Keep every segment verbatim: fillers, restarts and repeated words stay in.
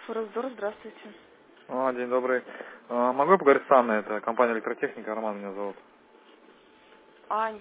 Форекс-Дор, здравствуйте. А, день добрый. А, могу я поговорить с Анной? Это компания электротехника, Роман меня зовут. Ань.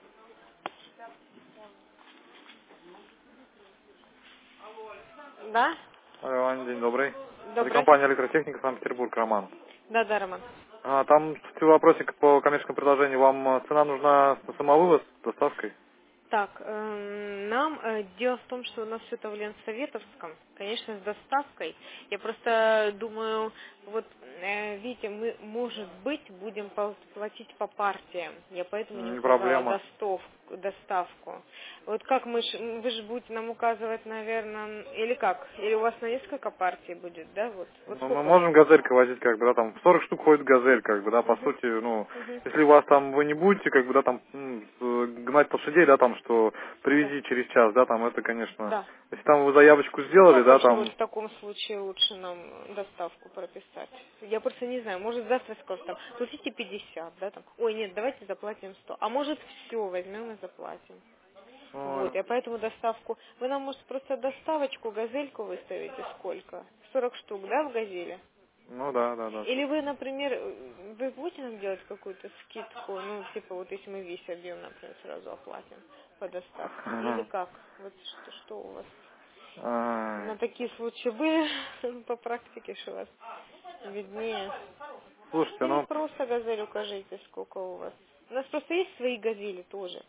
Да? Алло, Ань, день добрый. Это Добрый. компания электротехника Санкт-Петербург, Роман. Да, да, Роман. А, там вопросик по коммерческому предложению. Вам э, цена нужна на самовывоз с доставкой? Так, эм, нам э, дело в том, что у нас все это в Ленсоветовском, конечно, с доставкой. Я просто думаю, вот э, видите, мы, может быть, будем пол- платить по партиям. Я поэтому не Не указала проблема. достов- доставку. Вот как мы, ж- м, вы же будете нам указывать, наверное, или как? Или у вас на несколько партий будет, да? Вот, вот Ну, мы сколько у вас? можем газелька возить, как бы, да, там сорок штук ходит газель, как бы, да, по Мгм, сути, ну, мгм. если у вас там, вы не будете, как бы, да, там, м, э, гнать лошадей, да, там, что Да, привези через час, да, там, это, конечно, да. если там вы заявочку Ну сделали, как да, вообще вот там, в таком случае лучше нам э, доставку прописать? Я просто не знаю, может завтра скажут там, платите пятьдесят, да, там, ой, нет, давайте заплатим сто, а может все возьмем и заплатим. ну, Вот, я поэтому доставку, вы нам, может, просто доставочку, газельку выставите сколько? сорок штук, да, в газели? ну, да, да, да. Или вы, например, э, вы будете нам делать какую-то скидку, ну, типа, вот если мы весь объем, например, сразу оплатим по доставке? Или Ага. как? Вот что, что у вас? Ай. На такие случаи были по практике, что у вас виднее. Слушайте, Или ну, просто газель укажите, сколько у вас. У нас просто есть свои газели тоже.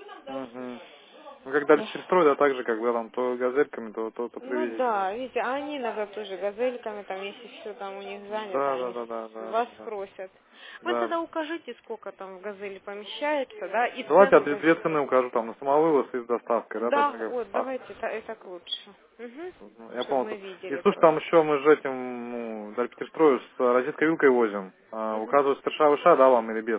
мгм. Ну, как дальше перестрой, да, так же, как бы, там, то газельками, то, то, то Ну привезете. да, видите, а они иногда тоже газельками, там, если все там у них занято, Да, да, они да, да, с- да, вас да. спросят. Вы Да. тогда укажите, сколько там в газели помещается, да, и Давайте я цену две, две газели. цены укажу, там, на самовывоз и с доставкой, да, так Да, же, как бы. вот, А, давайте, это, это лучше. Угу. ну, я Чтобы понял. мы И видели слушай, там просто. еще мы же этим, ну, до Петерстрою с розеткой вилкой возим. А, Угу. указывать сперша выша, да, вам или без?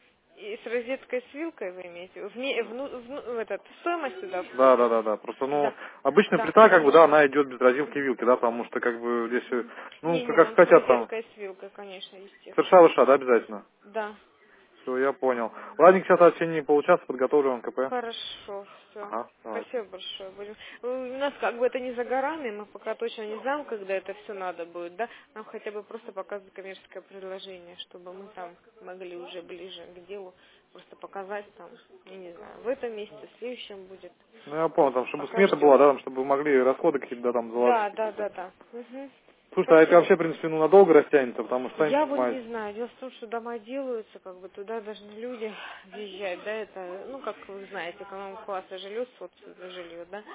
И с розеткой с вилкой вы имеете? Вне, вну, вну- в этот, в стоимость туда Да, да, входит? да, да. Просто, ну, Да, обычная да, плита, как бы, да, конечно. она идет без розетки вилки, да, потому что, как бы, здесь, э, ну, как Не-не, как нам с хотят там, розеткой с вилкой, конечно, сперша естественно. выша, да, обязательно? Да, Все, я понял. Ладненько, сейчас в течение получаса подготовлю вам КП. хорошо, все. Ага, давайте. Спасибо большое. Будем- У нас как бы это не за горами, мы пока точно не знаем, когда это все надо будет, да? Нам хотя бы просто показывать коммерческое предложение, чтобы мы там могли уже ближе к делу просто показать там, я не знаю, в этом месяце, в следующем будет. Ну, я То понял, есть там, чтобы пока смета была, ждем. да, там, чтобы вы могли расходы какие-то, да, там, заложить Да, да, какие-то. да, да. Мгм. Слушай, а это Спасибо. вообще, в принципе, ну, надолго растянется, потому что, сами Я вот понимаете. не знаю. Дело в том, что дома делаются, как бы туда должны люди въезжать, да, это, ну, как вы знаете, эконом-класса живет, собственно, жилье, да,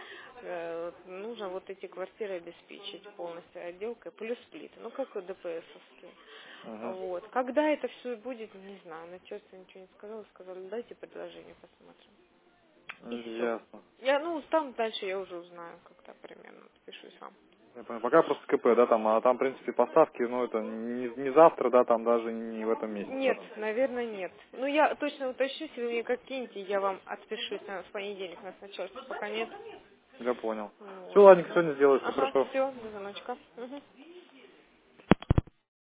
э, вот нужно вот эти квартиры обеспечить полностью отделкой, плюс плиты, ну, как и ДПСовские. Угу. Вот. Когда это все будет, не знаю, начальство ничего не сказала, сказали, дайте предложение, посмотрим. И все. Ясно. Я, ну, там дальше я уже узнаю, когда примерно, пишу сам. Я понял. Пока просто КП, да, там, а там, в принципе, поставки, ну, это не, не завтра, да, там, даже не в этом месяце, да, Нет, там. наверное, нет. Ну, я точно уточню, если вы мне как кинете, я вам отпишусь на, в понедельник на начальство, пока нет. Я понял. Все, Вот. ладненько, сегодня сделаю, все Ага, хорошо. все, до звоночка. Мгм.